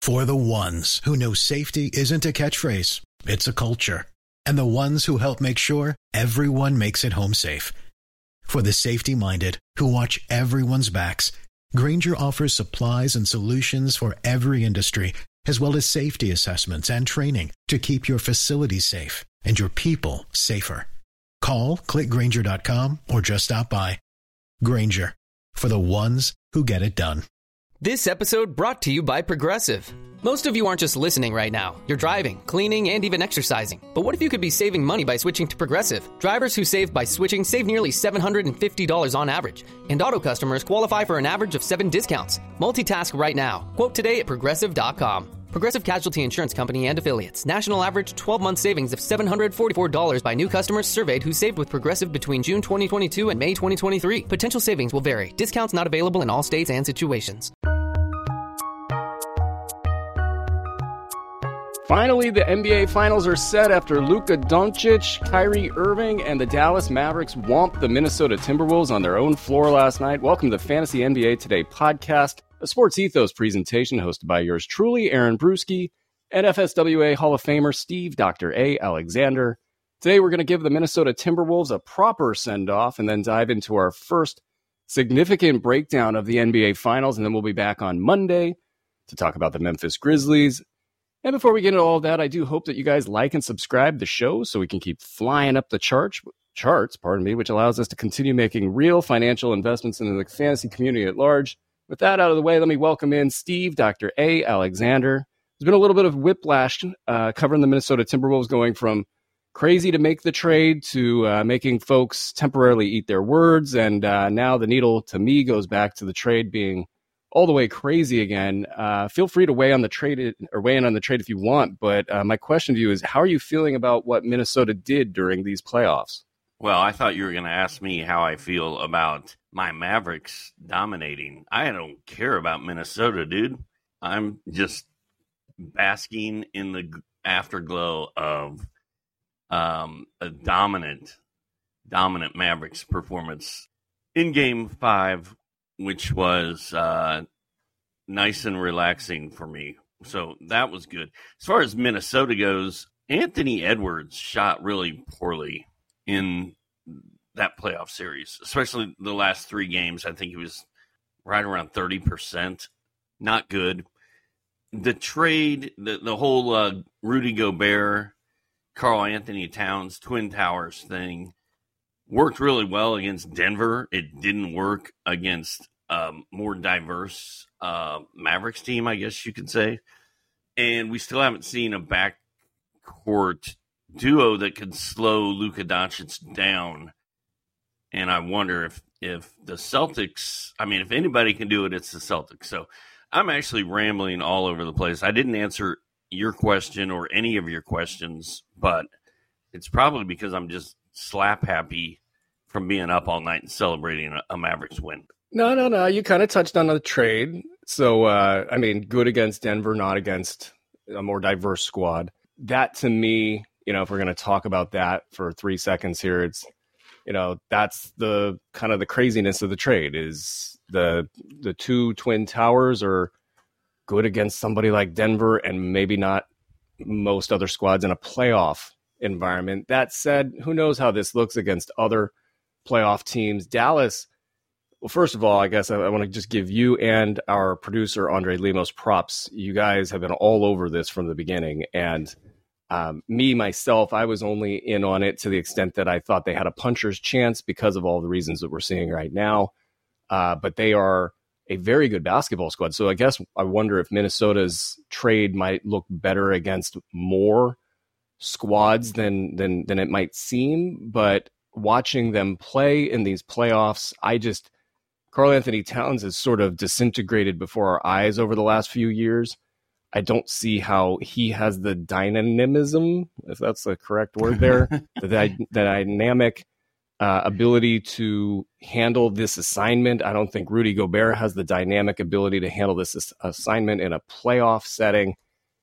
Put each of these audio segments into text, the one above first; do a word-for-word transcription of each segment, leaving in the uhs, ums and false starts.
For the ones who know safety isn't a catchphrase, it's a culture. And the ones who help make sure everyone makes it home safe. For the safety-minded who watch everyone's backs, Grainger offers supplies and solutions for every industry, as well as safety assessments and training to keep your facilities safe and your people safer. Call, click Grainger dot com, or just stop by. Grainger, for the ones who get it done. This episode brought to you by Progressive. Most of you aren't just listening right now. You're driving, cleaning, and even exercising. But what if you could be saving money by switching to Progressive? Drivers who save by switching save nearly seven hundred fifty dollars on average. And auto customers qualify for an average of seven discounts. Multitask right now. Quote today at Progressive dot com. Progressive Casualty Insurance Company and Affiliates. National average twelve-month savings of seven hundred forty-four dollars by new customers surveyed who saved with Progressive between June twenty twenty-two and May twenty twenty-three. Potential savings will vary. Discounts not available in all states and situations. Finally, the N B A Finals are set after Luka Doncic, Kyrie Irving, and the Dallas Mavericks whomped the Minnesota Timberwolves on their own floor last night. Welcome to the Fantasy N B A Today podcast, a Sports Ethos presentation hosted by yours truly, Aaron Bruski, and F S W A Hall of Famer Steve Doctor A. Alexander. Today, we're going to give the Minnesota Timberwolves a proper send-off and then dive into our first significant breakdown of the N B A Finals, and then we'll be back on Monday to talk about the Memphis Grizzlies. And before we get into all that, I do hope that you guys like and subscribe to the show so we can keep flying up the charts, charts, pardon me, which allows us to continue making real financial investments into the fantasy community at large. With that out of the way, let me welcome in Steve Doctor A. Alexander. There's been a little bit of whiplash uh, covering the Minnesota Timberwolves, going from crazy to make the trade to uh, making folks temporarily eat their words. And uh, now the needle, to me, goes back to the trade being all the way crazy again. Uh, feel free to weigh on the trade or weigh in on the trade if you want. But uh, my question to you is, how are you feeling about what Minnesota did during these playoffs? Well, I thought you were going to ask me how I feel about my Mavericks dominating. I don't care about Minnesota, dude. I'm just basking in the afterglow of um, a dominant, dominant Mavericks performance in Game Five, which was uh, nice and relaxing for me. So that was good. As far as Minnesota goes, Anthony Edwards shot really poorly in that playoff series, especially the last three games. I think he was right around thirty percent. Not good. The trade, the, the whole uh, Rudy Gobert, Karl Anthony Towns, Twin Towers thing, worked really well against Denver. It didn't work against a um, more diverse uh, Mavericks team, I guess you could say. And we still haven't seen a backcourt duo that could slow Luka Doncic down. And I wonder if, if the Celtics, I mean, if anybody can do it, it's the Celtics. So I'm actually rambling all over the place. I didn't answer your question or any of your questions, but it's probably because I'm just slap happy from being up all night and celebrating a, a Mavericks win. No, no, no. You kind of touched on the trade. So, uh, I mean, good against Denver, not against a more diverse squad. That, to me, you know, if we're going to talk about that for three seconds here, it's, you know, that's the kind of the craziness of the trade is the the two Twin Towers are good against somebody like Denver and maybe not most other squads in a playoff environment. That said, who knows how this looks against other playoff teams. Dallas, well, first of all, I guess I, I want to just give you and our producer, Andre Lemos, props. You guys have been all over this from the beginning. And um, me, myself, I was only in on it to the extent that I thought they had a puncher's chance because of all the reasons that we're seeing right now. Uh, but they are a very good basketball squad. So I guess I wonder if Minnesota's trade might look better against more squads than than than it might seem. But watching them play in these playoffs, I just, Karl Anthony Towns has sort of disintegrated before our eyes over the last few years. I don't see how he has the dynamism, if that's the correct word there, the, the dynamic uh, ability to handle this assignment. I don't think Rudy Gobert has the dynamic ability to handle this ass- assignment in a playoff setting.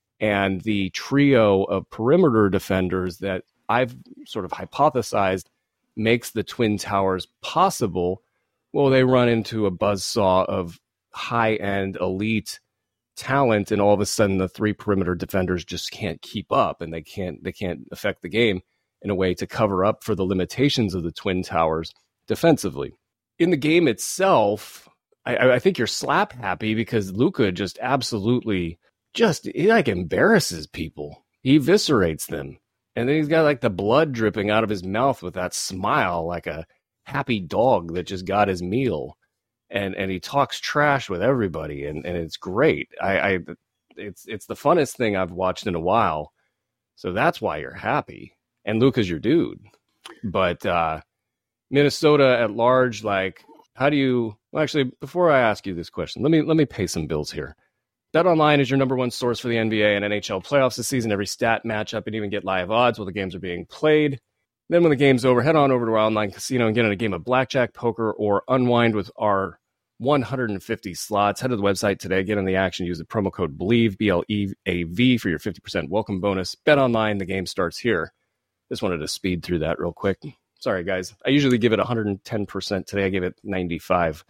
And the trio of perimeter defenders that I've sort of hypothesized makes the Twin Towers possible, well, they run into a buzzsaw of high-end elite talent, and all of a sudden the three perimeter defenders just can't keep up, and they can't they can't affect the game in a way to cover up for the limitations of the Twin Towers defensively. In the game itself, I, I think you're slap happy because Luka just absolutely just he like embarrasses people. He eviscerates them. And then he's got like the blood dripping out of his mouth with that smile, like a happy dog that just got his meal. And and he talks trash with everybody, and, and it's great. I, I it's it's the funnest thing I've watched in a while. So that's why you're happy. And Luka's your dude. But uh, Minnesota at large, like, how do you well actually before I ask you this question, let me let me pay some bills here. BetOnline is your number one source for the N B A and N H L playoffs this season. Every stat, matchup, and even get live odds while the games are being played. Then when the game's over, head on over to our online casino and get in a game of blackjack, poker, or unwind with our one hundred fifty slots. Head to the website today, get in the action, use the promo code BLEAV, B L E A V, for your fifty percent welcome bonus. BetOnline, the game starts here. Just wanted to speed through that real quick. Sorry, guys. I usually give it one hundred ten percent. Today I gave it ninety-five.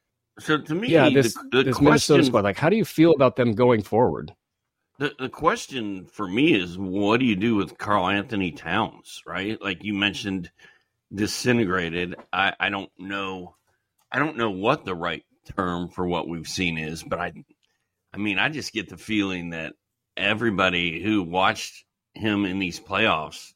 So to me, yeah, this, the, the this question, Minnesota squad, like, how do you feel about them going forward? The the question for me is, what do you do with Karl Anthony Towns, right? Like you mentioned, disintegrated. I, I don't know. I don't know what the right term for what we've seen is, but I, I mean, I just get the feeling that everybody who watched him in these playoffs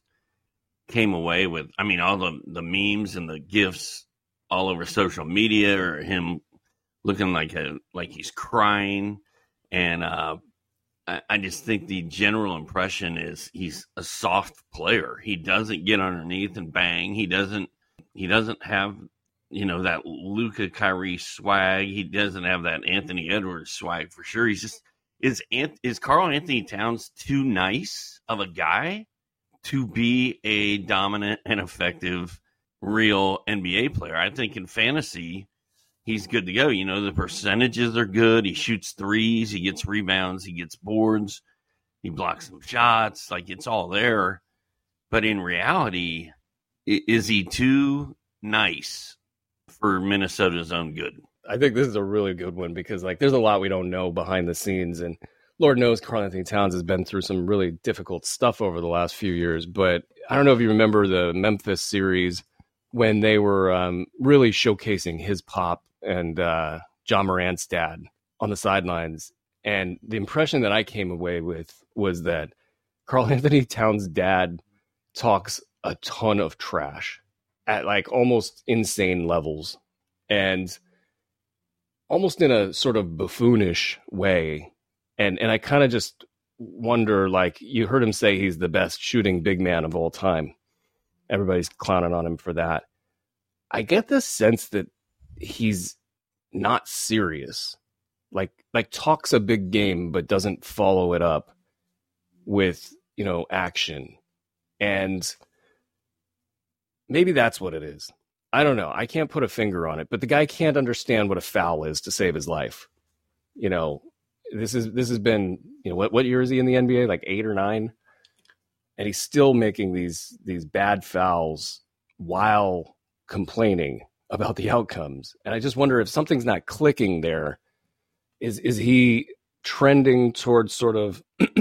came away with, I mean, all the, the memes and the GIFs all over social media, or him looking like a like he's crying, and uh, I, I just think the general impression is he's a soft player. He doesn't get underneath and bang. He doesn't. He doesn't have, you know, that Luka Kyrie swag. He doesn't have that Anthony Edwards swag for sure. He's just is is Karl Anthony Towns too nice of a guy to be a dominant and effective real N B A player? I think in fantasy, he's good to go. You know, the percentages are good. He shoots threes. He gets rebounds. He gets boards. He blocks some shots. Like, it's all there. But in reality, is he too nice for Minnesota's own good? I think this is a really good one because, like, there's a lot we don't know behind the scenes. And Lord knows Karl Anthony Towns has been through some really difficult stuff over the last few years. But I don't know if you remember the Memphis series when they were um, really showcasing his pop and uh, John Morant's dad on the sidelines. And the impression that I came away with was that Karl Anthony Towns' dad talks a ton of trash at like almost insane levels and almost in a sort of buffoonish way. And and I kind of just wonder, like, you heard him say he's the best shooting big man of all time. Everybody's clowning on him for that. I get the sense that he's not serious, like like talks a big game, but doesn't follow it up with, you know, action. And maybe that's what it is. I don't know. I can't put a finger on it, but the guy can't understand what a foul is to save his life. You know, this is, this has been, you know, what, what year is he in the N B A? Like eight or nine. And he's still making these, these bad fouls while complaining about the outcomes. And I just wonder if something's not clicking there. Is is he trending towards sort of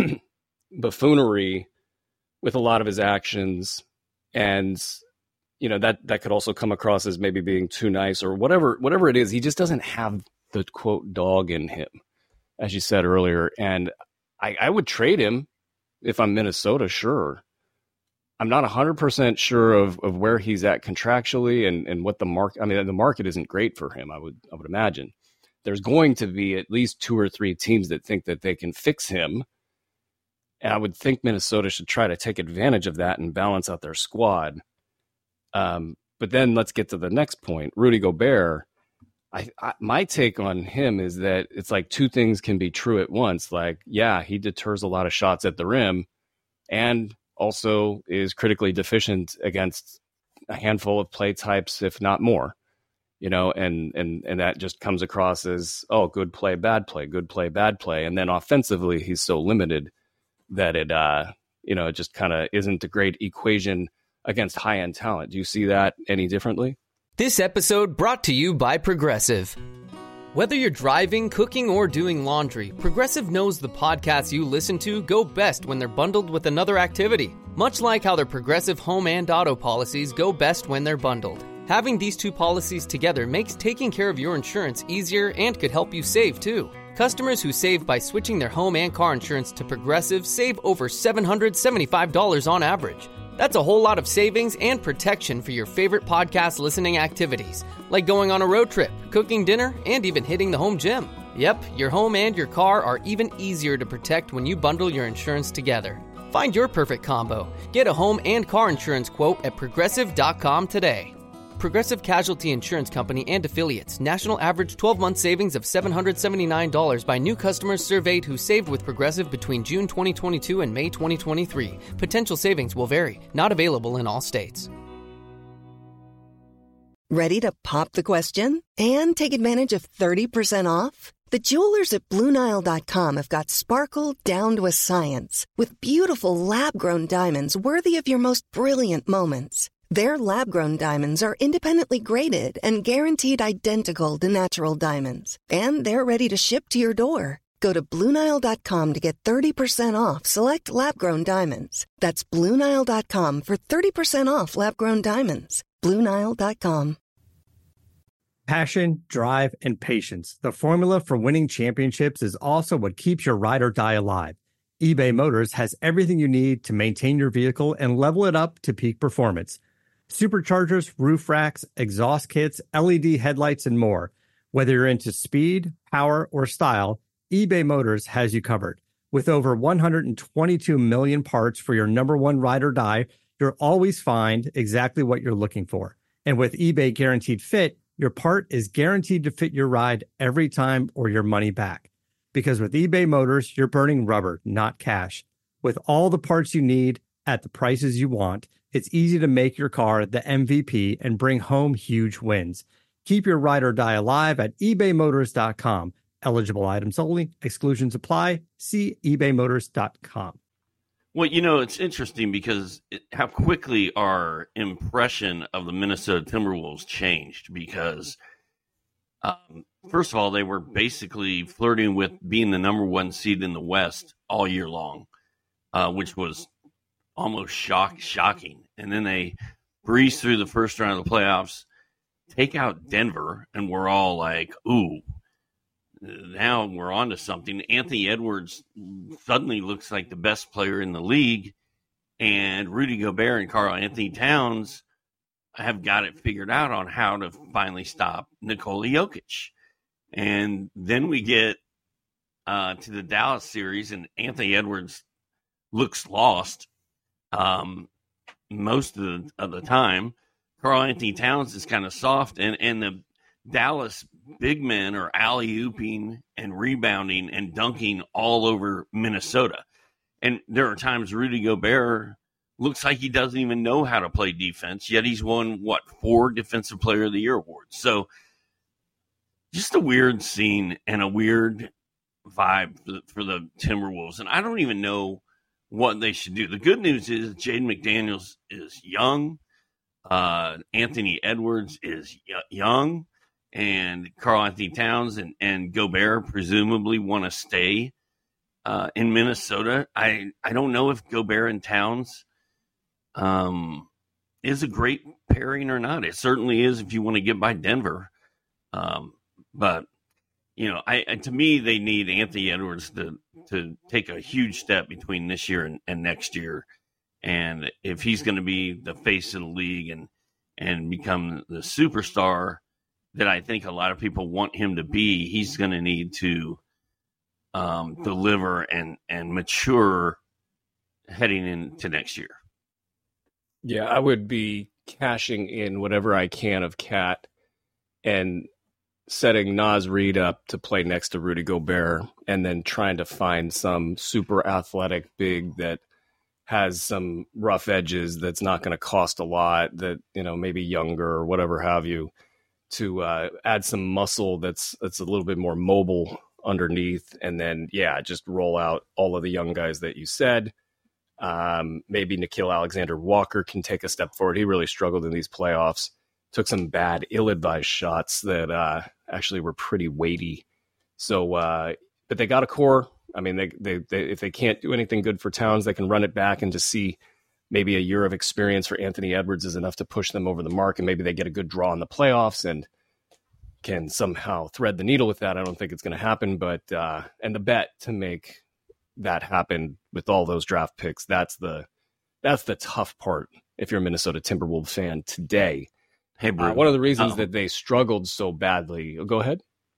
buffoonery with a lot of his actions? And, you know, that, that could also come across as maybe being too nice or whatever, whatever it is. He just doesn't have the quote dog in him, as you said earlier. And I, I would trade him if I'm Minnesota, sure. I'm not one hundred percent sure of, of where he's at contractually and, and what the market, I mean, the market isn't great for him, I would I would imagine. There's going to be at least two or three teams that think that they can fix him. And I would think Minnesota should try to take advantage of that and balance out their squad. Um, but then let's get to the next point. Rudy Gobert, I, I my take on him is that it's like two things can be true at once. Like, yeah, he deters a lot of shots at the rim and also is critically deficient against a handful of play types, if not more, you know, and, and, and that just comes across as, oh, good play, bad play, good play, bad play. And then offensively, he's so limited that it, uh, you know, it just kind of isn't a great equation against high-end talent. Do you see that any differently? This episode brought to you by Progressive. Whether you're driving, cooking, or doing laundry, Progressive knows the podcasts you listen to go best when they're bundled with another activity. Much like how their Progressive home and auto policies go best when they're bundled. Having these two policies together makes taking care of your insurance easier and could help you save, too. Customers who save by switching their home and car insurance to Progressive save over seven hundred seventy-five dollars on average. That's a whole lot of savings and protection for your favorite podcast listening activities, like going on a road trip, cooking dinner, and even hitting the home gym. Yep, your home and your car are even easier to protect when you bundle your insurance together. Find your perfect combo. Get a home and car insurance quote at progressive dot com today. Progressive Casualty Insurance Company and Affiliates. National average twelve-month savings of seven hundred seventy-nine dollars by new customers surveyed who saved with Progressive between June twenty twenty-two and May twenty twenty-three. Potential savings will vary. Not available in all states. Ready to pop the question and take advantage of thirty percent off? The jewelers at Blue Nile dot com have got sparkle down to a science with beautiful lab-grown diamonds worthy of your most brilliant moments. Their lab-grown diamonds are independently graded and guaranteed identical to natural diamonds. And they're ready to ship to your door. Go to Blue Nile dot com to get thirty percent off select lab-grown diamonds. That's Blue Nile dot com for thirty percent off lab-grown diamonds. Blue Nile dot com. Passion, drive, and patience. The formula for winning championships is also what keeps your ride or die alive. eBay Motors has everything you need to maintain your vehicle and level it up to peak performance. Superchargers, roof racks, exhaust kits, L E D headlights, and more. Whether you're into speed, power, or style, eBay Motors has you covered. With over one hundred twenty-two million parts for your number one ride or die, you'll always find exactly what you're looking for. And with eBay Guaranteed Fit, your part is guaranteed to fit your ride every time or your money back. Because with eBay Motors, you're burning rubber, not cash. With all the parts you need at the prices you want, it's easy to make your car the M V P and bring home huge wins. Keep your ride or die alive at ebay motors dot com. Eligible items only. Exclusions apply. See ebay motors dot com. Well, you know, it's interesting because it, how quickly our impression of the Minnesota Timberwolves changed because, um, first of all, they were basically flirting with being the number one seed in the West all year long, uh, which was almost shock, shocking. And then they breeze through the first round of the playoffs, take out Denver, and we're all like, ooh, now we're on to something. Anthony Edwards suddenly looks like the best player in the league, and Rudy Gobert and Karl Anthony Towns have got it figured out on how to finally stop Nikola Jokic. And then we get uh, to the Dallas series, and Anthony Edwards looks lost um, most of the, of the time. Karl Anthony Towns is kind of soft, and, and the Dallas big men are alley-ooping and rebounding and dunking all over Minnesota. And there are times Rudy Gobert looks like he doesn't even know how to play defense, yet he's won, what, four Defensive Player of the Year awards. So just a weird scene and a weird vibe for the, for the Timberwolves. And I don't even know what they should do. The good news is Jaden McDaniels is young. Uh, Anthony Edwards is y- young. And Karl Anthony Towns and, and Gobert presumably want to stay uh, in Minnesota. I, I don't know if Gobert and Towns um, is a great pairing or not. It certainly is if you want to get by Denver. Um, but, you know, I, to me, they need Anthony Edwards to, to take a huge step between this year and, and next year. And if he's going to be the face of the league and, and become the superstar that I think a lot of people want him to be, he's going to need to um, deliver and, and mature heading into next year. Yeah, I would be cashing in whatever I can of Cat and setting Naz Reid up to play next to Rudy Gobert and then trying to find some super athletic big that has some rough edges that's not going to cost a lot, that, you know, maybe younger or whatever have you, to uh, add some muscle that's that's a little bit more mobile underneath. And then, yeah, just roll out all of the young guys that you said. Um, maybe Nickeil Alexander-Walker can take a step forward. He really struggled in these playoffs took some bad, ill-advised shots that uh, actually were pretty weighty. So, uh, but they got a core. I mean, they, they, they if they can't do anything good for Towns, they can run it back and just see maybe a year of experience for Anthony Edwards is enough to push them over the mark, and maybe they get a good draw in the playoffs and can somehow thread the needle with that. I don't think it's going to happen, but uh, and the bet to make that happen with all those draft picks, that's the that's the tough part if you're a Minnesota Timberwolves fan today. Hey, Brew, uh, one of the reasons um, that they struggled so badly. Oh, go ahead.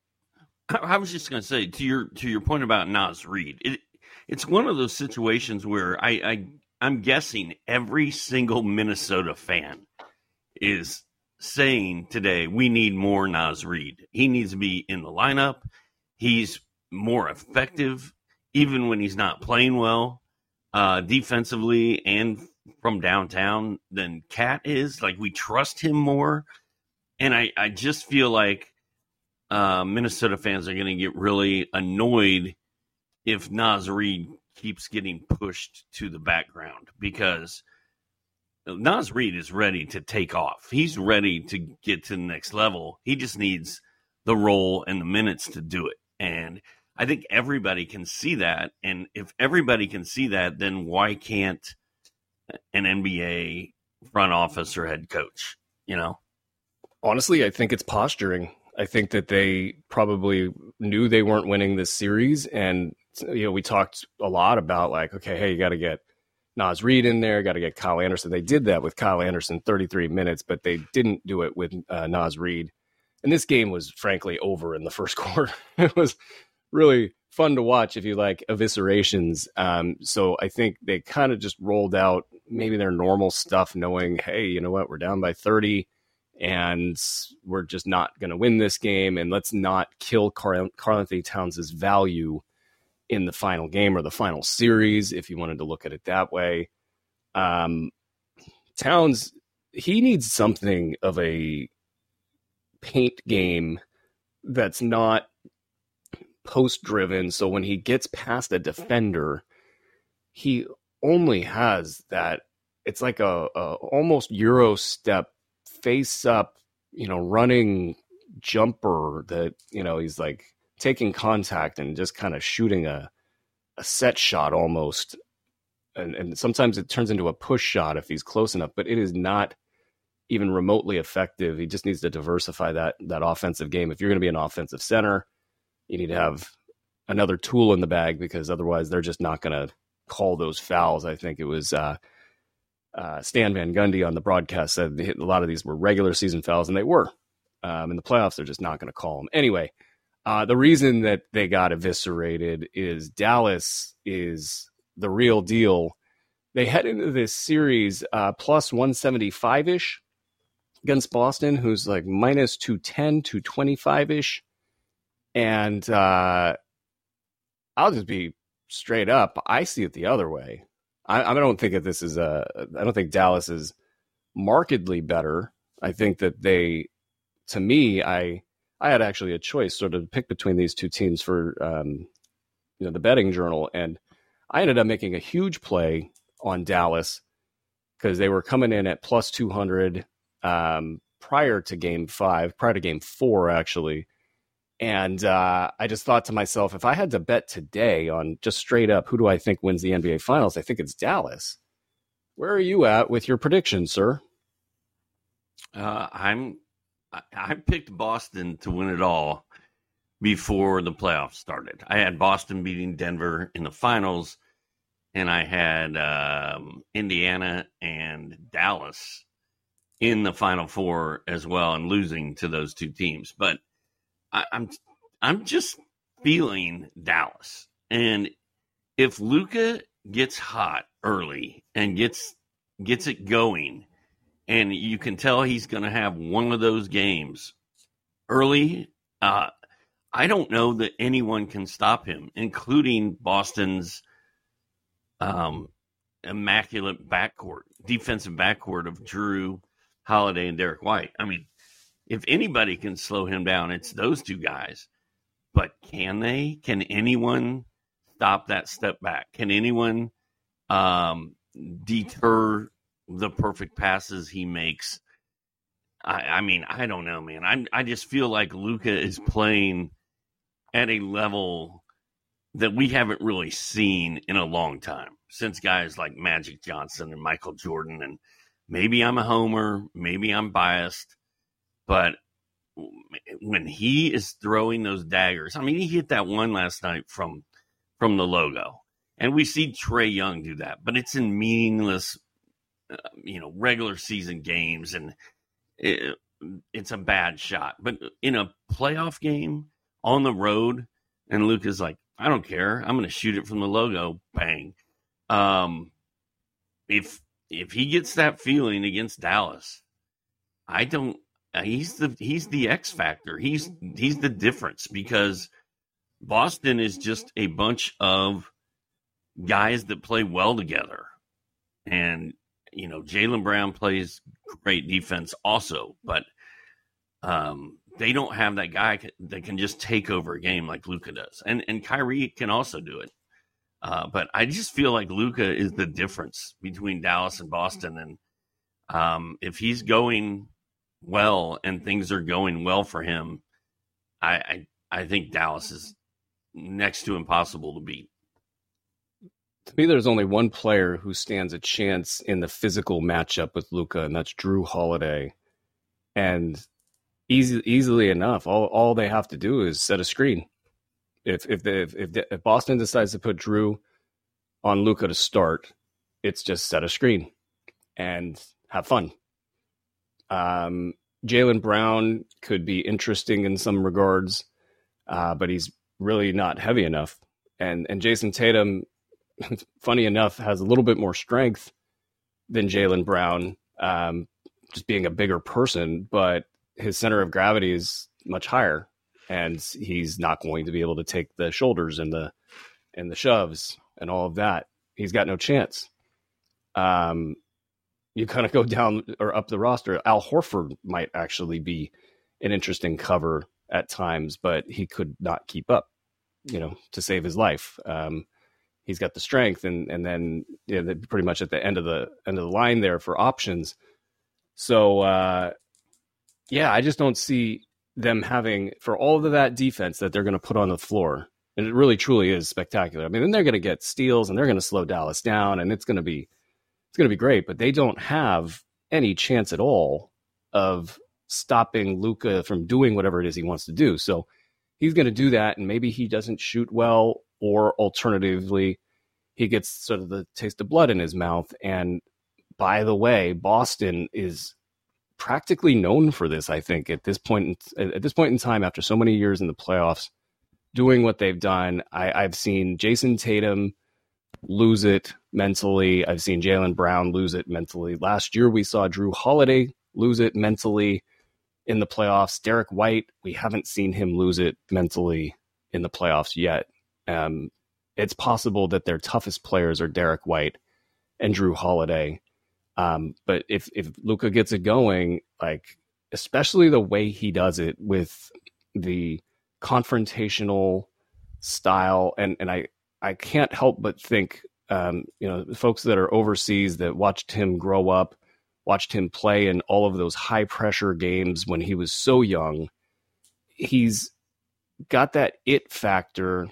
I, I was just going to say to your to your point about Naz Reid, it, it's one of those situations where I, I I'm guessing every single Minnesota fan is saying today, we need more Naz Reid. He needs to be in the lineup. He's more effective, even when he's not playing well, uh, defensively and from downtown than Cat is. Like, we trust him more. And I, I just feel like uh, Minnesota fans are going to get really annoyed if Naz Reid keeps getting pushed to the background, because Naz Reid is ready to take off. He's ready to get to the next level. He just needs the role and the minutes to do it. And I think everybody can see that. And if everybody can see that, then why can't an N B A front office or head coach, you know? Honestly, I think it's posturing. I think that they probably knew they weren't winning this series. And, you know, we talked a lot about like, okay, hey, you got to get Naz Reid in there, got to get Kyle Anderson. They did that with Kyle Anderson, thirty-three minutes, but they didn't do it with uh, Naz Reid. And this game was frankly over in the first quarter. It was really fun to watch if you like eviscerations. Um, so I think they kind of just rolled out maybe their normal stuff, knowing, hey, you know what, we're down by thirty and we're just not going to win this game. And let's not kill Karl Anthony Towns' value in the final game or the final series, if you wanted to look at it that way. Um, Towns, he needs something of a paint game that's not post-driven. So when he gets past a defender, he only has that. It's like a, a almost Euro step face up, you know, running jumper that, you know, he's like taking contact and just kind of shooting a, a set shot almost. And, and sometimes it turns into a push shot if he's close enough, but it is not even remotely effective. He just needs to diversify that, that offensive game. If you're going to be an offensive center, you need to have another tool in the bag, because otherwise they're just not going to call those fouls. I think it was uh, uh, Stan Van Gundy on the broadcast said a lot of these were regular season fouls, and they were. Um, in the playoffs, they're just not going to call them. Anyway, uh, the reason that they got eviscerated is Dallas is the real deal. They head into this series uh, plus one seventy-five-ish against Boston, who's like minus two ten, two twenty-five-ish. And uh, I'll just be straight up. I see it the other way. I, I don't think that this is a, I don't think Dallas is markedly better. I think that they, to me, I, I had actually a choice sort of to pick between these two teams for, um, you know, the betting journal. And I ended up making a huge play on Dallas because they were coming in at plus two hundred um, prior to game five, prior to game four, actually. And uh, I just thought to myself, if I had to bet today on just straight up, who do I think wins the N B A Finals? I think it's Dallas. Where are you at with your prediction, sir? Uh, I'm, I, I picked Boston to win it all before the playoffs started. I had Boston beating Denver in the finals, and I had um, Indiana and Dallas in the Final Four as well, and losing to those two teams. But I, I'm I'm just feeling Dallas. And if Luka gets hot early and gets gets it going, and you can tell he's going to have one of those games early, uh, I don't know that anyone can stop him, including Boston's um, immaculate backcourt, defensive backcourt of Drew Holiday and Derek White. I mean, if anybody can slow him down, it's those two guys. But can they? Can anyone stop that step back? Can anyone um, deter the perfect passes he makes? I, I mean, I don't know, man. I I just feel like Luka is playing at a level that we haven't really seen in a long time, since guys like Magic Johnson and Michael Jordan. And maybe I'm a homer, maybe I'm biased, but when he is throwing those daggers, I mean, he hit that one last night from from the logo, and we see Trae Young do that, but it's in meaningless, uh, you know, regular season games, and it, it's a bad shot. But in a playoff game on the road, and Luka's like, I don't care, I'm going to shoot it from the logo, bang. Um, if if he gets that feeling against Dallas, I don't. He's the he's the X factor. He's he's the difference, because Boston is just a bunch of guys that play well together, and you know Jaylen Brown plays great defense also, but um, they don't have that guy that can just take over a game like Luka does, and and Kyrie can also do it. Uh, but I just feel like Luka is the difference between Dallas and Boston, and um, if he's going well and things are going well for him, I, I I think Dallas is next to impossible to beat. To me, there's only one player who stands a chance in the physical matchup with Luka, and that's Drew Holiday. And easy, easily enough, all all they have to do is set a screen. If if they, if, if, if Boston decides to put Drew on Luka to start, it's just set a screen and have fun. Um, Jaylen Brown could be interesting in some regards, uh, but he's really not heavy enough. And and Jason Tatum, funny enough, has a little bit more strength than Jaylen Brown, um, just being a bigger person, but his center of gravity is much higher, and he's not going to be able to take the shoulders and the and the shoves and all of that. He's got no chance. Um, you kind of go down or up the roster. Al Horford might actually be an interesting cover at times, but he could not keep up, you know, to save his life. Um, he's got the strength, and and then you know, pretty much at the end of the end of the line there for options. So uh, yeah, I just don't see them having, for all of that defense that they're going to put on the floor, and it really truly is spectacular. I mean, then they're going to get steals and they're going to slow Dallas down, and it's going to be it's going to be great. But they don't have any chance at all of stopping Luka from doing whatever it is he wants to do. So he's going to do that, and maybe he doesn't shoot well, or alternatively, he gets sort of the taste of blood in his mouth. And by the way, Boston is practically known for this, I think, at this point at this point in time, after so many years in the playoffs, doing what they've done. I, I've seen Jason Tatum lose it mentally. I've seen Jaylen Brown lose it mentally. Last year, we saw Drew Holiday lose it mentally in the playoffs. Derek White, we haven't seen him lose it mentally in the playoffs yet. Um, it's possible that their toughest players are Derek White and Drew Holiday. Um, but if, if Luka gets it going, like, especially the way he does it with the confrontational style, and, and I, I can't help but think, um, you know, folks that are overseas that watched him grow up, watched him play in all of those high pressure games when he was so young, he's got that it factor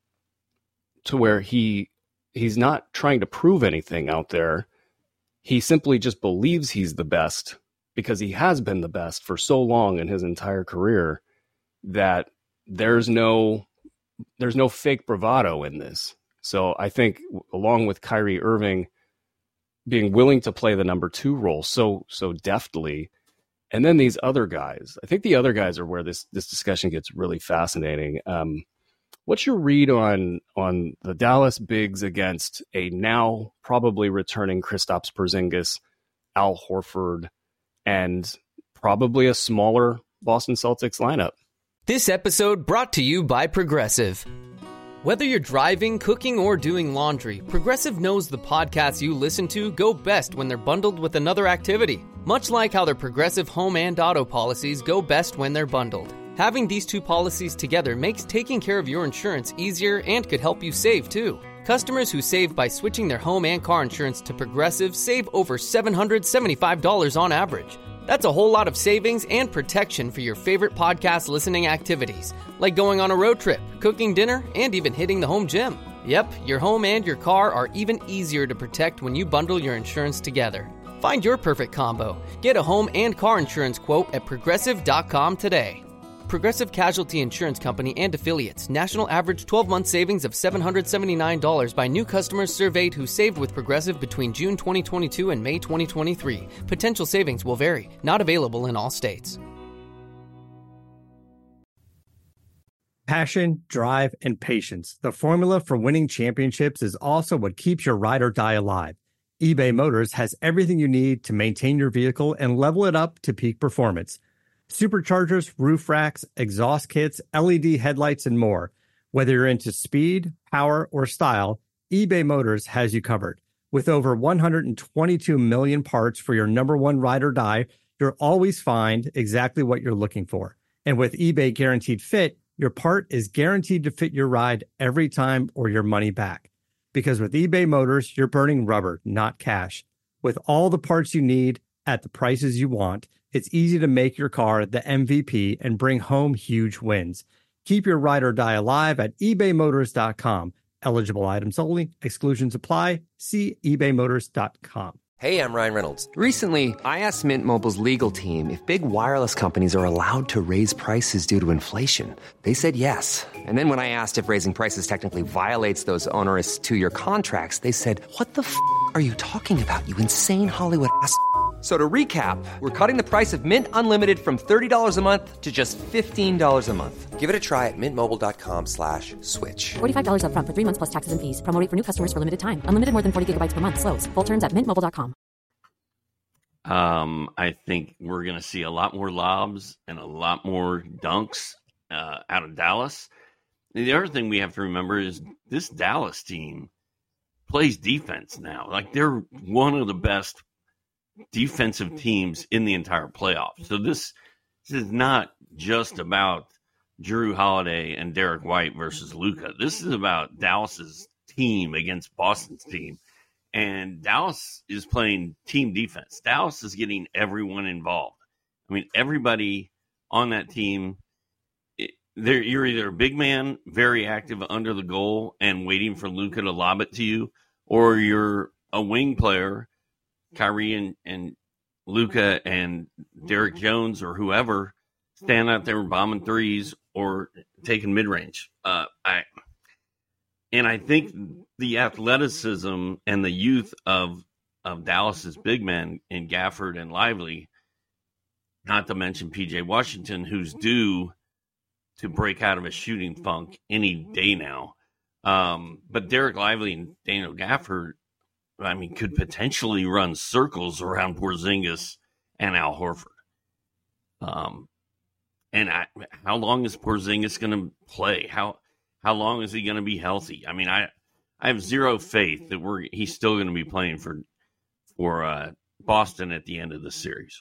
to where he he's not trying to prove anything out there. He simply just believes he's the best because he has been the best for so long in his entire career that there's no there's no fake bravado in this. So I think, along with Kyrie Irving being willing to play the number two role so so deftly, and then these other guys, I think the other guys are where this this discussion gets really fascinating. Um, what's your read on on the Dallas bigs against a now probably returning Kristaps Porzingis, Al Horford, and probably a smaller Boston Celtics lineup? This episode brought to you by Progressive. Whether you're driving, cooking, or doing laundry, Progressive knows the podcasts you listen to go best when they're bundled with another activity. Much like how their Progressive home and auto policies go best when they're bundled. Having these two policies together makes taking care of your insurance easier and could help you save, too. Customers who save by switching their home and car insurance to Progressive save over seven hundred seventy-five dollars on average. That's a whole lot of savings and protection for your favorite podcast listening activities, like going on a road trip, cooking dinner, and even hitting the home gym. Yep, your home and your car are even easier to protect when you bundle your insurance together. Find your perfect combo. Get a home and car insurance quote at Progressive dot com today. Progressive Casualty Insurance Company and Affiliates. National average twelve-month savings of seven hundred seventy-nine dollars by new customers surveyed who saved with Progressive between June twenty twenty-two and May twenty twenty-three. Potential savings will vary. Not available in all states. Passion, drive, and patience. The formula for winning championships is also what keeps your ride or die alive. eBay Motors has everything you need to maintain your vehicle and level it up to peak performance. Superchargers, roof racks, exhaust kits, L E D headlights, and more. Whether you're into speed, power, or style, eBay Motors has you covered. With over one hundred twenty-two million parts for your number one ride or die, you'll always find exactly what you're looking for. And with eBay Guaranteed Fit, your part is guaranteed to fit your ride every time or your money back. Because with eBay Motors, you're burning rubber, not cash. With all the parts you need at the prices you want, it's easy to make your car the M V P and bring home huge wins. Keep your ride or die alive at ebay motors dot com. Eligible items only. Exclusions apply. See ebay motors dot com. Hey, I'm Ryan Reynolds. Recently, I asked Mint Mobile's legal team if big wireless companies are allowed to raise prices due to inflation. They said yes. And then when I asked if raising prices technically violates those onerous two-year contracts, they said, "What the f*** are you talking about, you insane Hollywood ass f- So to recap, we're cutting the price of Mint Unlimited from thirty dollars a month to just fifteen dollars a month. Give it a try at mintmobile.com slash switch. forty-five dollars up front for three months plus taxes and fees. Promo rate for new customers for limited time. Unlimited more than forty gigabytes per month. Slows full terms at mint mobile dot com. Um, I think we're going to see a lot more lobs and a lot more dunks uh, out of Dallas. And the other thing we have to remember is this Dallas team plays defense now. Like, they're one of the best defensive teams in the entire playoffs. So this, this is not just about Jrue Holiday and Derek White versus Luka. This is about Dallas's team against Boston's team. And Dallas is playing team defense. Dallas is getting everyone involved. I mean, everybody on that team, it, you're either a big man, very active under the goal and waiting for Luka to lob it to you, or you're a wing player, Kyrie and, and Luka and Derek Jones or whoever, stand out there bombing threes or taking mid-range. Uh, I and I think the athleticism and the youth of of Dallas's big men in Gafford and Lively, not to mention P J Washington, who's due to break out of a shooting funk any day now. Um, but Derek Lively and Daniel Gafford, I mean, could potentially run circles around Porzingis and Al Horford. Um, and I, how long is Porzingis going to play? How how long is he going to be healthy? I mean, I I have zero faith that we're he's still going to be playing for for uh, Boston at the end of the series.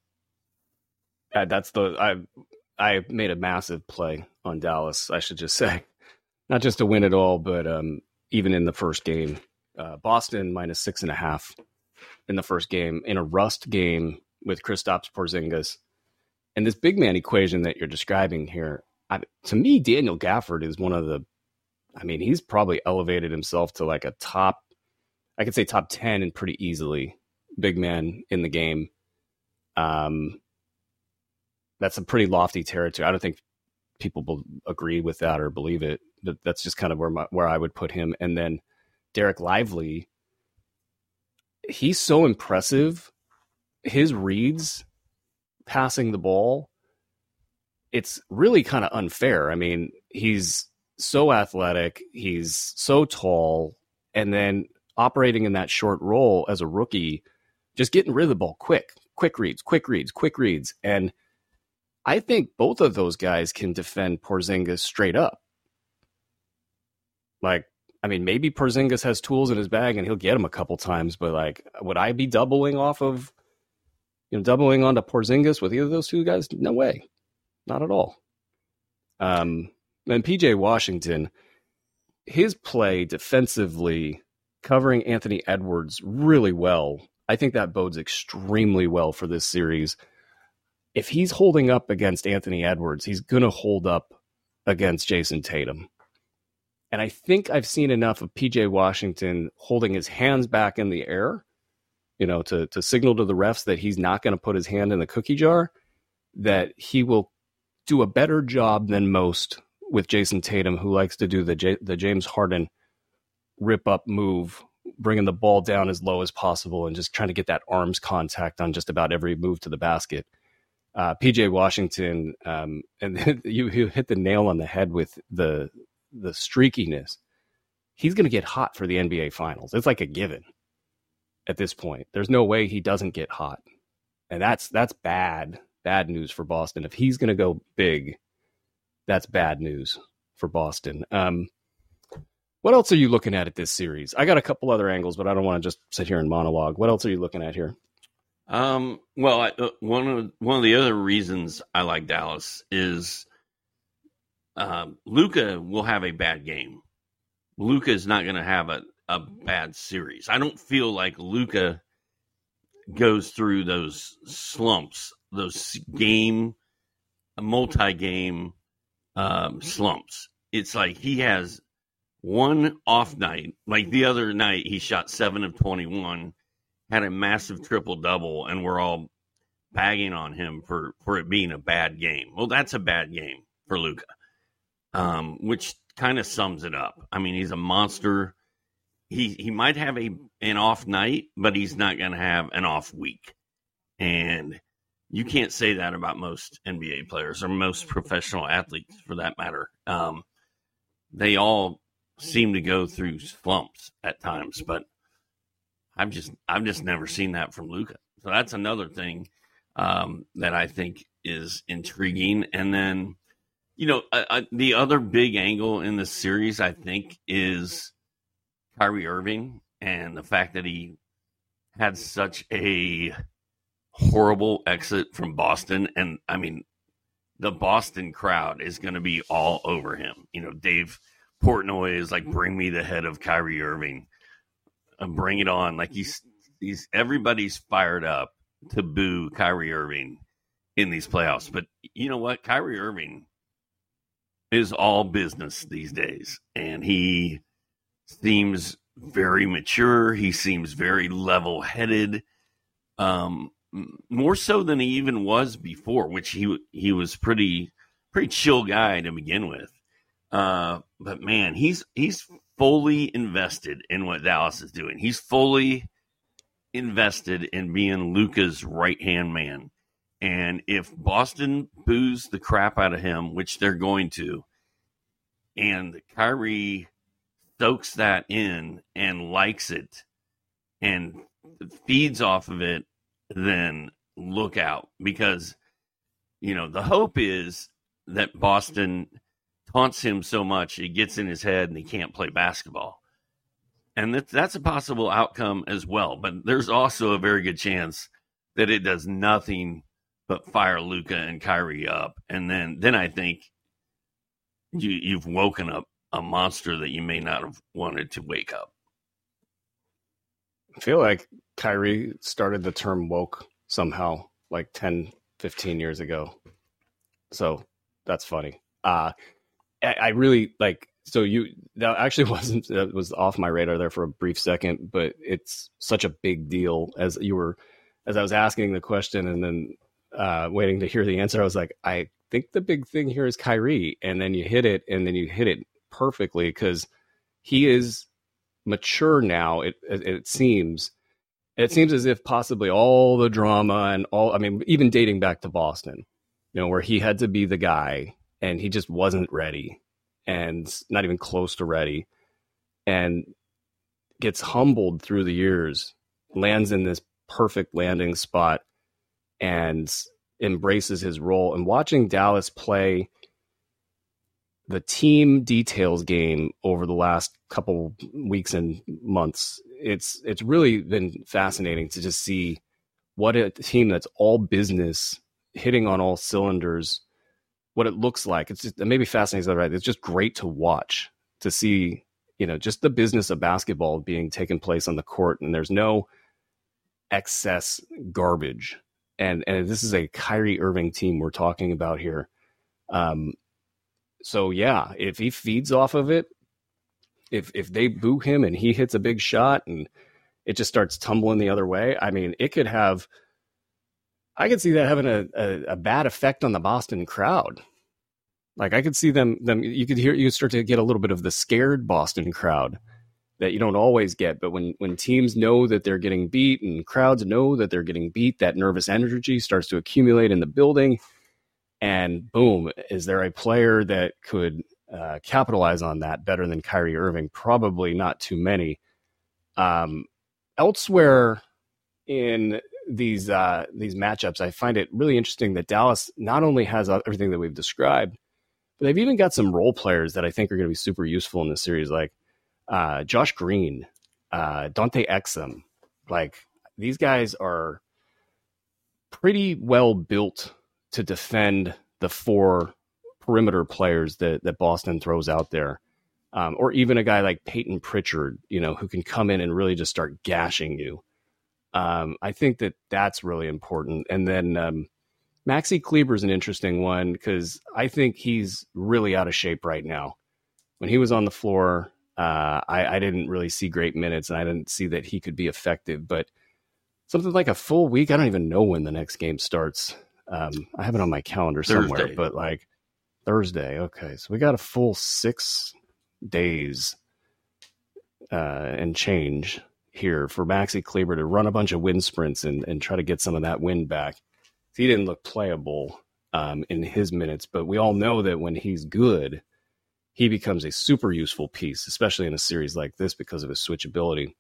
Yeah, that's the I I made a massive play on Dallas. I should just say, not just to win it all, but um, even in the first game. Uh, Boston minus six and a half in the first game in a rust game with Kristaps Porzingis. And this big man equation that you're describing here, I, to me, Daniel Gafford is one of the, I mean, he's probably elevated himself to like a top, I could say top ten and pretty easily big man in the game. Um, that's a pretty lofty territory. I don't think people will agree with that or believe it, but that's just kind of where my, where I would put him. And then Derek Lively, he's so impressive. His reads, passing the ball, it's really kind of unfair. I mean, he's so athletic, he's so tall, and then operating in that short role as a rookie, just getting rid of the ball quick, quick reads, quick reads, quick reads. And I think both of those guys can defend Porzingis straight up. Like, I mean, maybe Porzingis has tools in his bag and he'll get them a couple times, but like, would I be doubling off of, you know, doubling onto Porzingis with either of those two guys? No way. Not at all. Um, and P J Washington, his play defensively, covering Anthony Edwards really well. I think that bodes extremely well for this series. if he's holding up against Anthony Edwards, he's going to hold up against Jason Tatum. And I think I've seen enough of P J Washington holding his hands back in the air, you know, to, to signal to the refs that he's not going to put his hand in the cookie jar, that he will do a better job than most with Jason Tatum, who likes to do the J- the James Harden rip up move, bringing the ball down as low as possible and just trying to get that arms contact on just about every move to the basket. Uh, P J Washington, um, and you, you hit the nail on the head with the the streakiness. He's going to get hot for the N B A Finals. It's like a given at this point. There's no way he doesn't get hot, and that's that's bad bad news for Boston. If he's going to go big, that's bad news for Boston. Um, what else are you looking at at this series? I got a couple other angles, but I don't want to just sit here and monologue. What else are you looking at here? Um, well, I, uh, one of one of the other reasons I like Dallas is um, Luka will have a bad game. Luka is not going to have a, a bad series. I don't feel like Luka goes through those slumps, those game, multi-game um, slumps. It's like he has one off night. Like the other night, he shot seven of twenty-one, had a massive triple-double, and we're all bagging on him for, for it being a bad game. Well, that's a bad game for Luka, um, which kind of sums it up. I mean, he's a monster. He he might have a an off night, but he's not going to have an off week. And you can't say that about most N B A players or most professional athletes, for that matter. Um, they all seem to go through slumps at times, but I've just I've just never seen that from Luka. So that's another thing um, that I think is intriguing. And then, you know, uh, uh, the other big angle in the series, I think, is Kyrie Irving and the fact that he had such a horrible exit from Boston. And I mean, the Boston crowd is going to be all over him. You know, Dave Portnoy is like, bring me the head of Kyrie Irving. And bring it on. Like he's, he's, everybody's fired up to boo Kyrie Irving in these playoffs. But you know what? Kyrie Irving is all business these days. And he seems very mature. He seems very level headed. Um, more so than he even was before, which he, he was pretty, pretty chill guy to begin with. Uh, but man, he's, he's fully invested in what Dallas is doing. He's fully invested in being Luka's right-hand man. And if Boston boos the crap out of him, which they're going to, and Kyrie soaks that in and likes it and feeds off of it, then look out. Because, you know, the hope is that Boston taunts him so much it gets in his head and he can't play basketball. And that, that's a possible outcome as well. But there's also a very good chance that it does nothing but fire Luka and Kyrie up. And then, then I think you, you've woken up a monster that you may not have wanted to wake up. I feel like Kyrie started the term woke somehow like ten, fifteen years ago. So that's funny. Uh, I really like, so you, that actually wasn't, that was off my radar there for a brief second, but it's such a big deal as you were, as I was asking the question and then uh, waiting to hear the answer. I was like, I think the big thing here is Kyrie. And then you hit it and then you hit it perfectly because he is mature now. It, it, it seems, it seems as if possibly all the drama and all, I mean, even dating back to Boston, you know, where he had to be the guy and he just wasn't ready and not even close to ready and gets humbled through the years, lands in this perfect landing spot and embraces his role. And watching Dallas play the team details game over the last couple weeks and months, it's it's really been fascinating to just see what a team that's all business, hitting on all cylinders, what it looks like. It's just, maybe fascinating is that right. It's just great to watch, to see, you know, just the business of basketball being taken place on the court. And there's no excess garbage And and this is a Kyrie Irving team we're talking about here. Um, so yeah, if he feeds off of it, if if they boo him and he hits a big shot and it just starts tumbling the other way, I mean, it could have. I could see that having a, a, a bad effect on the Boston crowd. Like I could see them them. You could hear you start to get a little bit of the scared Boston crowd that you don't always get, but when when teams know that they're getting beat and crowds know that they're getting beat, that nervous energy starts to accumulate in the building, and boom, is there a player that could uh, capitalize on that better than Kyrie Irving? Probably not too many. Um, elsewhere in these uh, these matchups, I find it really interesting that Dallas not only has everything that we've described, but they've even got some role players that I think are going to be super useful in this series, like Uh, Josh Green, uh, Dante Exum. Like these guys are pretty well built to defend the four perimeter players that, that Boston throws out there. Um, or even a guy like Peyton Pritchard, you know, who can come in and really just start gashing you. Um, I think that that's really important. And then um, Maxi Kleber is an interesting one because I think he's really out of shape right now. When he was on the floor, Uh, I, I didn't really see great minutes, and I didn't see that he could be effective. But something like a full week, I don't even know when the next game starts. Um, I have it on my calendar somewhere, Thursday. but like Thursday. Okay, so we got a full six days uh, and change here for Maxi Kleber to run a bunch of wind sprints and, and try to get some of that wind back. He didn't look playable um, in his minutes, but we all know that when he's good, he becomes a super useful piece, especially in a series like this because of his switchability.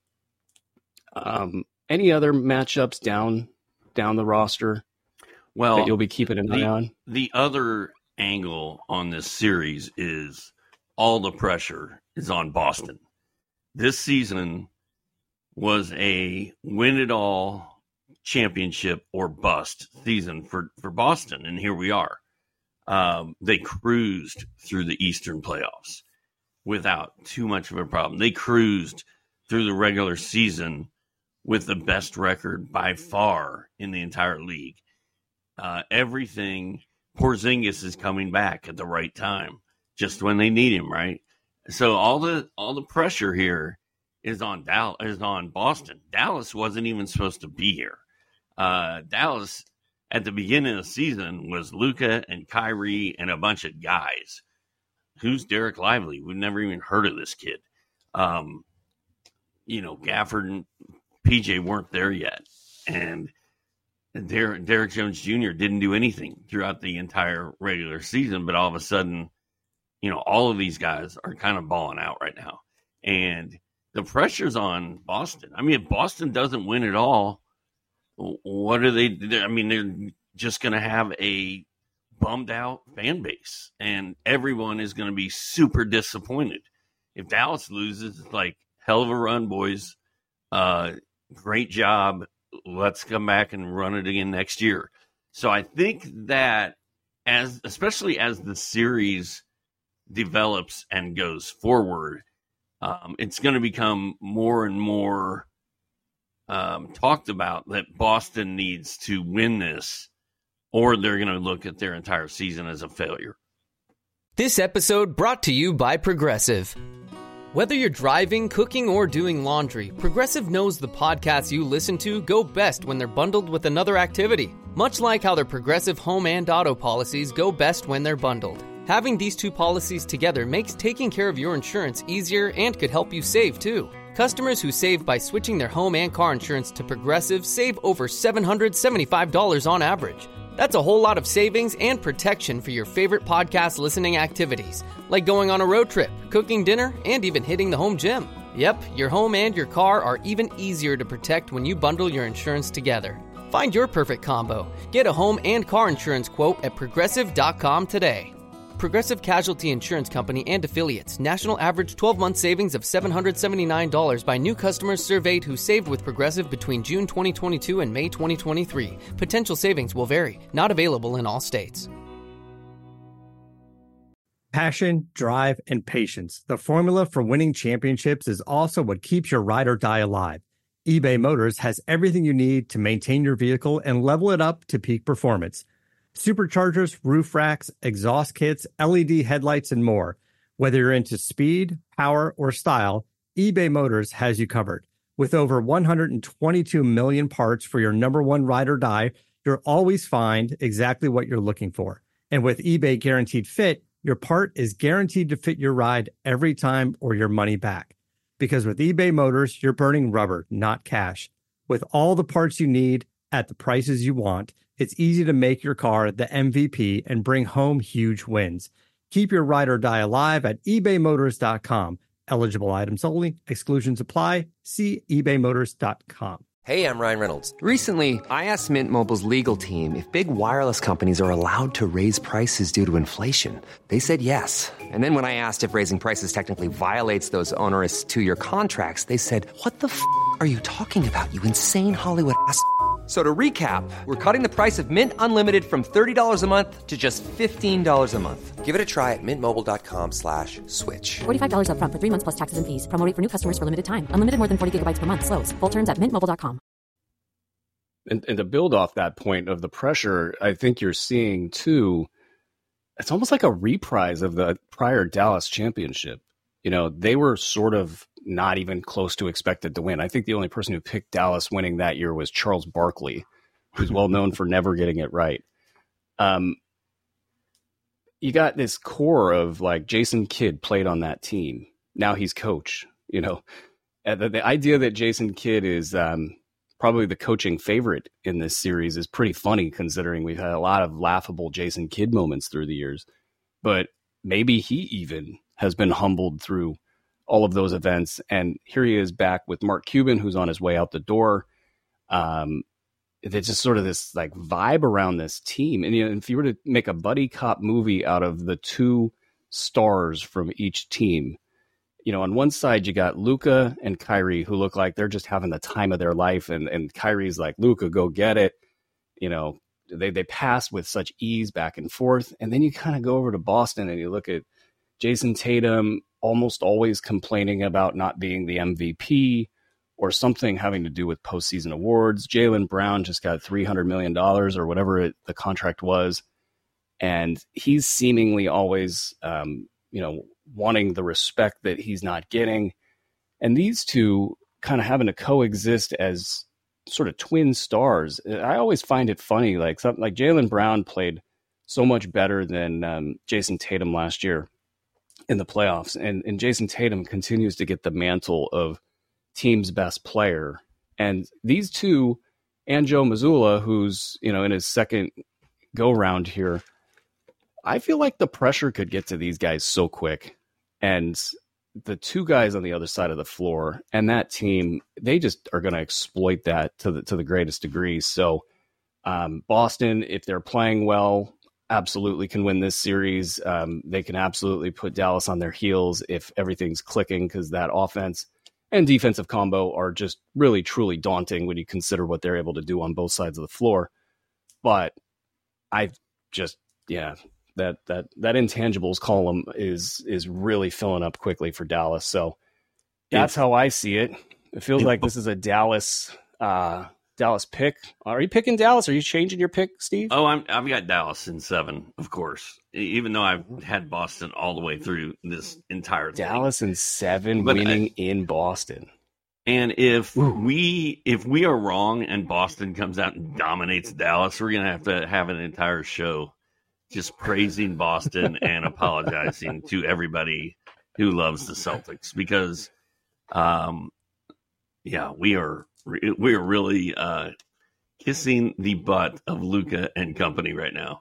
Um, any other matchups down down the roster well, that you'll be keeping an the, eye on? The other angle on this series is all the pressure is on Boston. This season was a win-it-all championship or bust season for, for Boston, and here we are. Um, they cruised through the Eastern playoffs without too much of a problem. They cruised through the regular season with the best record by far in the entire league. Uh, everything, Porzingis is coming back at the right time, just when they need him, right? So all the all the pressure here is on Dallas, is on Boston. Dallas wasn't even supposed to be here. Uh, Dallas, at the beginning of the season, was Luka and Kyrie and a bunch of guys. Who's Derek Lively? We've never even heard of this kid. Um, you know, Gafford and P J weren't there yet. And Derek, Derek Jones Junior didn't do anything throughout the entire regular season, but all of a sudden, you know, all of these guys are kind of balling out right now. And the pressure's on Boston. I mean, if Boston doesn't win it all, what are they? I mean, they're just going to have a bummed out fan base, and everyone is going to be super disappointed. If Dallas loses, it's like, hell of a run, boys. Uh, great job. Let's come back and run it again next year. So I think that as, especially as the series develops and goes forward, um, it's going to become more and more Um, talked about that Boston needs to win this, or they're going to look at their entire season as a failure. This episode brought to you by Progressive. Whether you're driving, cooking, or doing laundry, Progressive knows the podcasts you listen to go best when they're bundled with another activity. Much like how their Progressive home and auto policies go best when they're bundled. Having these two policies together makes taking care of your insurance easier and could help you save, too. Customers who save by switching their home and car insurance to Progressive save over seven hundred seventy-five dollars on average. That's a whole lot of savings and protection for your favorite podcast listening activities, like going on a road trip, cooking dinner, and even hitting the home gym. Yep, your home and your car are even easier to protect when you bundle your insurance together. Find your perfect combo. Get a home and car insurance quote at Progressive dot com today. Progressive Casualty Insurance Company and Affiliates. National average twelve-month savings of seven hundred seventy-nine dollars by new customers surveyed who saved with Progressive between June twenty twenty-two and May twenty twenty-three. Potential savings will vary. Not available in all states. Passion, drive, and patience. The formula for winning championships is also what keeps your ride or die alive. eBay Motors has everything you need to maintain your vehicle and level it up to peak performance. Superchargers, roof racks, exhaust kits, L E D headlights, and more. Whether you're into speed, power, or style, eBay Motors has you covered. With over one hundred twenty-two million parts for your number one ride or die, you'll always find exactly what you're looking for. And with eBay Guaranteed Fit, your part is guaranteed to fit your ride every time or your money back. Because with eBay Motors, you're burning rubber, not cash. With all the parts you need at the prices you want, it's easy to make your car the M V P and bring home huge wins. Keep your ride or die alive at ebay motors dot com. Eligible items only. Exclusions apply. See ebay motors dot com. Hey, I'm Ryan Reynolds. Recently, I asked Mint Mobile's legal team if big wireless companies are allowed to raise prices due to inflation. They said yes. And then when I asked if raising prices technically violates those onerous two-year contracts, they said, "What the f*** are you talking about, you insane Hollywood ass f- So to recap, we're cutting the price of Mint Unlimited from thirty dollars a month to just fifteen dollars a month. Give it a try at mintmobile.com slash switch. forty-five dollars up front for three months plus taxes and fees. Promo rate for new customers for limited time. Unlimited more than forty gigabytes per month. Slows full terms at mint mobile dot com. And, and to build off that point of the pressure, I think you're seeing too, it's almost like a reprise of the prior Dallas championship. You know, they were sort of not even close to expected to win. I think the only person who picked Dallas winning that year was Charles Barkley, who's well known for never getting it right. Um, you got this core of like Jason Kidd played on that team. Now he's coach, you know, and the, the idea that Jason Kidd is um, probably the coaching favorite in this series is pretty funny, considering we've had a lot of laughable Jason Kidd moments through the years, but maybe he even has been humbled through all of those events. And here he is back with Mark Cuban, who's on his way out the door. Um, it's just sort of this like vibe around this team. And you know, if you were to make a buddy cop movie out of the two stars from each team, you know, on one side you got Luka and Kyrie, who look like they're just having the time of their life. And, and Kyrie's like, Luka, go get it. You know, they, they pass with such ease back and forth. And then you kind of go over to Boston and you look at Jason Tatum, almost always complaining about not being the M V P or something having to do with postseason awards. Jaylen Brown just got three hundred million dollars or whatever it, the contract was. And he's seemingly always, um, you know, wanting the respect that he's not getting. And these two kind of having to coexist as sort of twin stars. I always find it funny. Like something like Jaylen Brown played so much better than um, Jason Tatum last year in the playoffs. And, and Jason Tatum continues to get the mantle of team's best player. And these two, and Joe Mazzulla, who's, you know, in his second go round here, I feel like the pressure could get to these guys so quick. And the two guys on the other side of the floor and that team, they just are going to exploit that to the, to the greatest degree. So um, Boston, if they're playing well, absolutely can win this series. Um, they can absolutely put Dallas on their heels if everything's clicking, because that offense and defensive combo are just really, truly daunting when you consider what they're able to do on both sides of the floor. But I just, yeah, that that that intangibles column is is really filling up quickly for Dallas. So that's if, how I see it. It feels if, like this is a Dallas uh, Dallas pick. Are you picking Dallas? Are you changing your pick, Steve? Oh, I'm, I've got Dallas in seven, of course. Even though I've had Boston all the way through this entire thing. Dallas in seven, but winning I, in Boston. And if Ooh. we if we are wrong and Boston comes out and dominates Dallas, we're gonna have to have an entire show just praising Boston and apologizing to everybody who loves the Celtics, because, um, yeah, we are we are really uh, kissing the butt of Luka and company right now.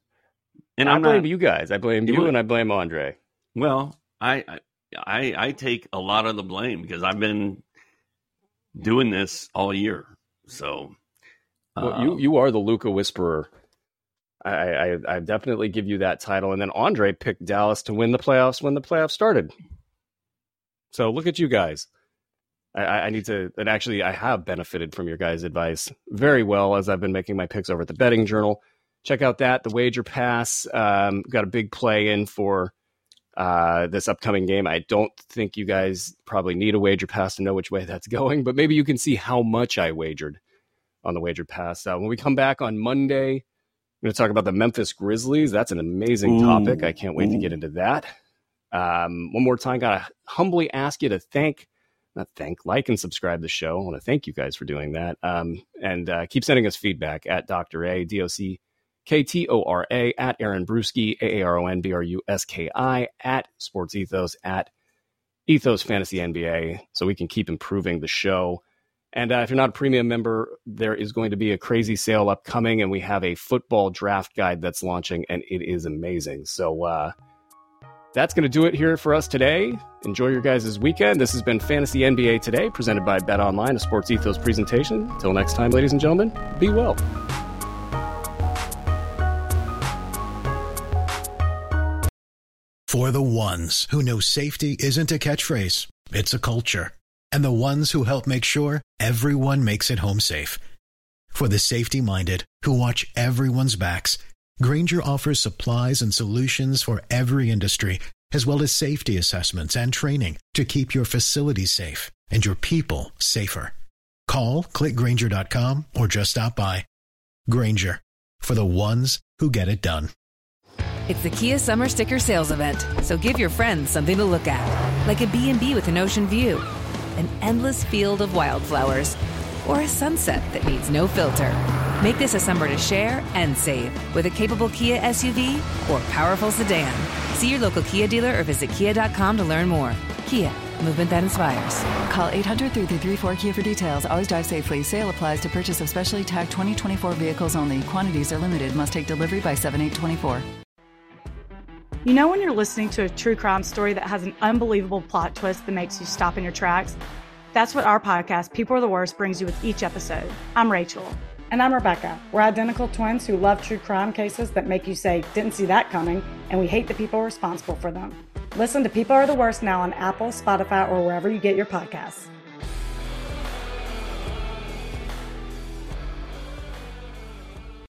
And I I'm blame not, you guys. I blame you, and I blame Andre. Well, I, I I I take a lot of the blame because I've been doing this all year. So, well, uh, you you are the Luka whisperer. I, I I definitely give you that title. And then Andre picked Dallas to win the playoffs when the playoffs started. So look at you guys. I, I need to, and actually I have benefited from your guys' advice very well as I've been making my picks over at the Betting Journal. Check out that, the Wager Pass. Um, got a big play in for uh, this upcoming game. I don't think you guys probably need a wager pass to know which way that's going, but maybe you can see how much I wagered on the wager pass. Uh, when we come back on Monday, I'm going to talk about the Memphis Grizzlies. That's an amazing Ooh. topic. I can't wait Ooh. to get into that. Um, one more time, got to humbly ask you to thank, not thank, like and subscribe to the show. I want to thank you guys for doing that. Um, and uh, keep sending us feedback at Doctor A, D O C K T O R A, at Aaron Bruski, A A R O N B R U S K I, at Sports Ethos, at Ethos Fantasy N B A, so we can keep improving the show. And uh, if you're not a premium member, there is going to be a crazy sale upcoming, and we have a football draft guide that's launching, and it is amazing. So uh, that's going to do it here for us today. Enjoy your guys' weekend. This has been Fantasy N B A Today, presented by BetOnline, a Sports Ethos presentation. Until next time, ladies and gentlemen, be well. For the ones who know safety isn't a catchphrase, it's a culture. And the ones who help make sure everyone makes it home safe. For the safety-minded who watch everyone's backs, Grainger offers supplies and solutions for every industry, as well as safety assessments and training to keep your facilities safe and your people safer. Call, click Grainger dot com, or just stop by. Grainger, for the ones who get it done. It's the Kia Summer Sticker Sales Event, so give your friends something to look at, like a B and B with an ocean view, an endless field of wildflowers, or a sunset that needs no filter. Make this a summer to share and save with a capable Kia S U V or powerful sedan. See your local Kia dealer or visit kia dot com to learn more. Kia, movement that inspires. Call eight hundred, three three three, four K I A for details. Always drive safely. Sale applies to purchase of specially tagged twenty twenty-four vehicles only. Quantities are limited. Must take delivery by seven eight twenty-four. You know when you're listening to a true crime story that has an unbelievable plot twist that makes you stop in your tracks? That's what our podcast, People Are the Worst, brings you with each episode. I'm Rachel. And I'm Rebecca. We're identical twins who love true crime cases that make you say, didn't see that coming, and we hate the people responsible for them. Listen to People Are the Worst now on Apple, Spotify, or wherever you get your podcasts.